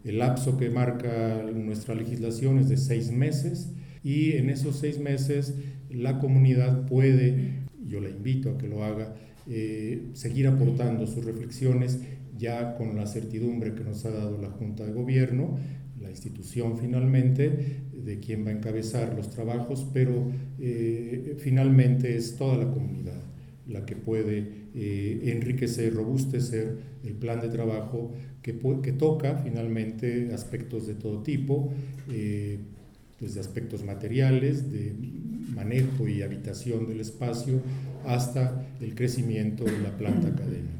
El lapso que marca nuestra legislación es de 6 meses y en esos 6 meses la comunidad puede, yo la invito a que lo haga, seguir aportando sus reflexiones ya con la certidumbre que nos ha dado la Junta de Gobierno, la institución finalmente, de quien va a encabezar los trabajos, pero finalmente es toda la comunidad la que puede enriquecer, robustecer el plan de trabajo que toca finalmente aspectos de todo tipo, desde aspectos materiales, de manejo y habitación del espacio, hasta el crecimiento de la planta académica.